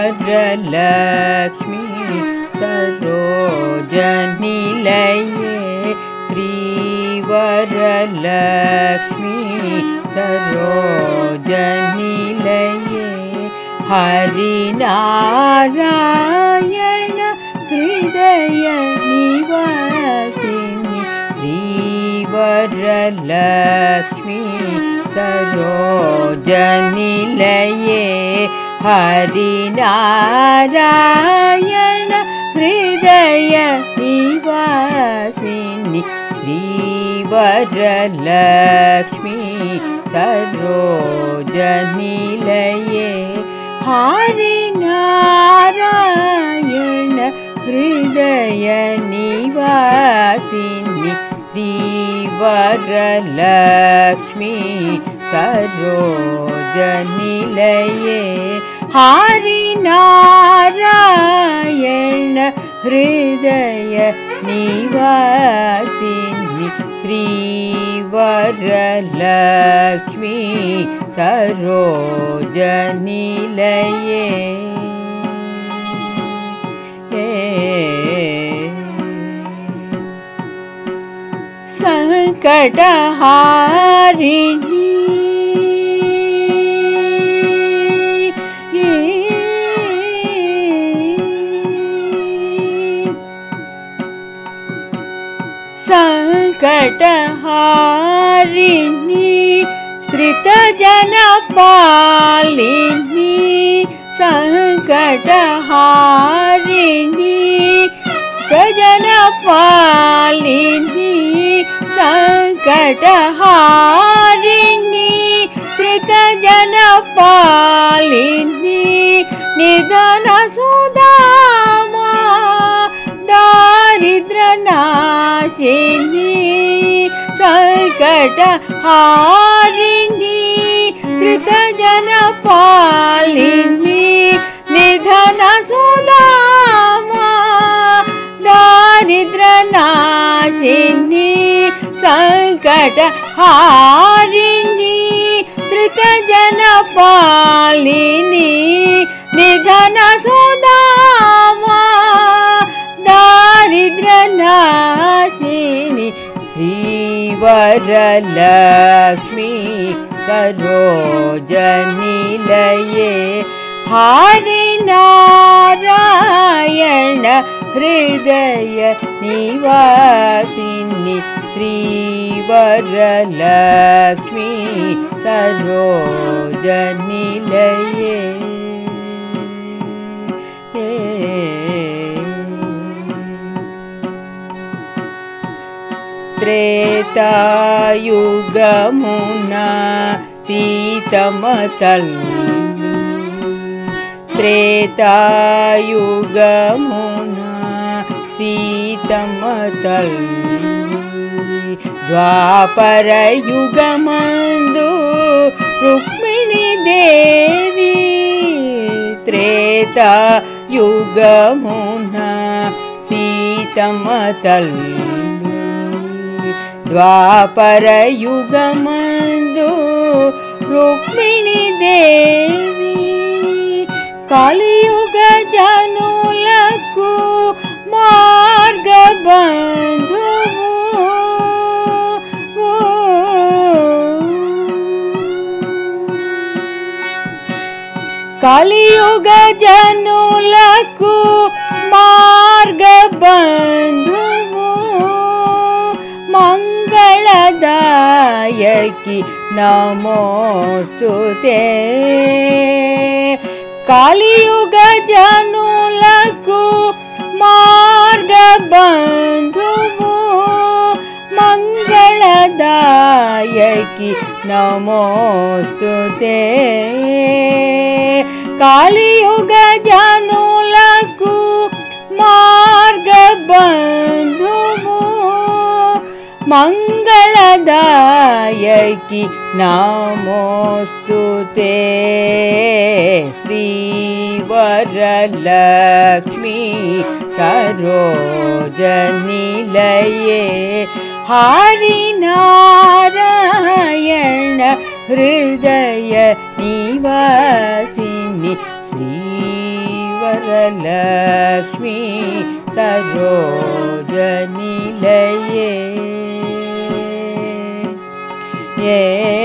श्रीवरलक्ष्मी सरोजनिलये श्रीवरलक्ष्मी सरोजनिलये हरिनारायण हृदय निवासिनी श्रीवरलक्ष्मी सरोजनिलये हरिनारायण हृदय निवासिनी श्रीवरलक्ष्मी सरोजनिलये हरिनारायण हृदय निवासिनी श्रीवरलक्ष्मी सरोजनिलये हरिनारायण हृदय निवासिनी श्रीवरलक्ष्मी सरोजनिलये संकटहारिणी संकटहारिणी श्रितजनपालिनी संकटहारिणी श्रितजनपालिनी संकटहारिणी श्रितजनपालिनी निधनसुधामा दारिद्र्यनाशिनी संकटहारिणी श्रितजनपालिनी निधनसुधामा दारिद्र्यनाशिनी संकटहारिणी श्रितजनपालिनी निधनसुधामा दारिद्र्यनाशिनी श्रीवरलक्ष्मी सरोजनिलये हरिनारायण हृदय निवासिनी श्रीवरलक्ष्मी सरोजनिलये त्रेतायुगमुना सीतमतल्लि त्रेतायुगमुना सीतमतल्लि द्वापरयुगमंदु रुक्मिणी देवी त्रेतायुगमुना सीतमतल्लि द्वापरयुगमंदु रुक्मिणी देवी कलियुग जनुलकु मार्गबंधुवु कलियुग जनुलकु मार्गबंधुवु मंगलदायकी नमोस्तुते कलियुग जनुलकु मार्गबंधुवु मंगलदायकी नमोस्तुते कलियुग जनुलकु मार्गबंधुवु मंगलदायकी नमोस्तुते श्रीवरलक्ष्मी सरोजनिलये हरिनारायण हृदय निवासिनी श्री वरलक्ष्मी सरोजनिलये ये